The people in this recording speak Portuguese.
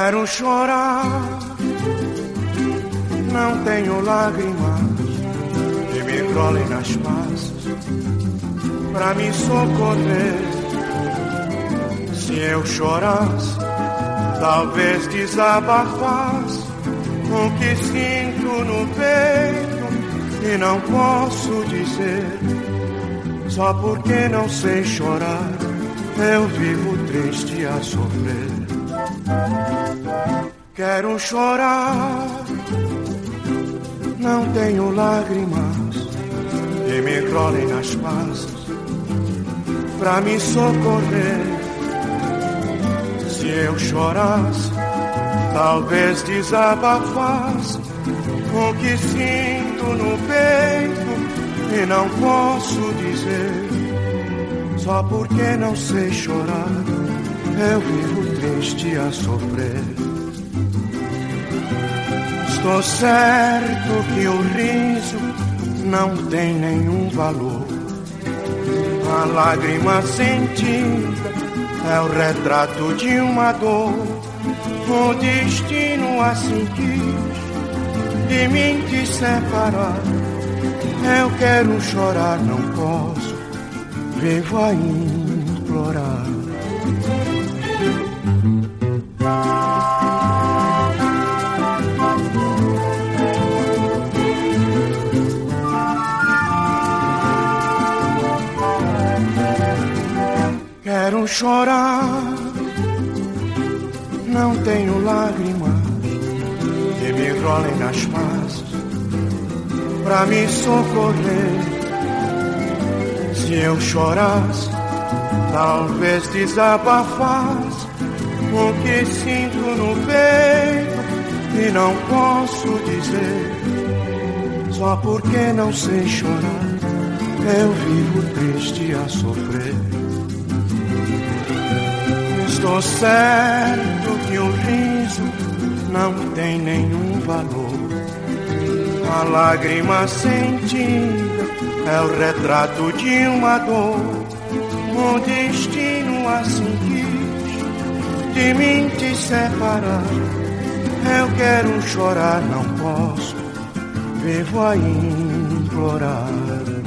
Quero chorar, não tenho lágrimas que me enrolem nas passas pra me socorrer. Se eu chorasse, talvez desabafasse o que sinto no peito e não posso dizer. Só porque não sei chorar, eu vivo triste a sofrer. Quero chorar, não tenho lágrimas que me enrolem nas passas pra me socorrer. Se eu chorasse, talvez desabafasse o que sinto no peito e não posso dizer. Só porque não sei chorar, eu vivo triste a sofrer. Estou certo que o riso não tem nenhum valor. A lágrima sentida é o retrato de uma dor. O destino assim quis de mim te separar. Eu quero chorar, não posso, vivo a implorar. Quero chorar, não tenho lágrimas que me enrolem nas passas pra me socorrer. Se eu chorasse, talvez desabafasse o que sinto no peito e não posso dizer. Só porque não sei chorar, eu vivo triste a sofrer. Estou certo que o riso não tem nenhum valor. A lágrima sentida é o retrato de uma dor. O destino assim quis de mim te separar. Eu quero chorar, não posso, vivo a implorar.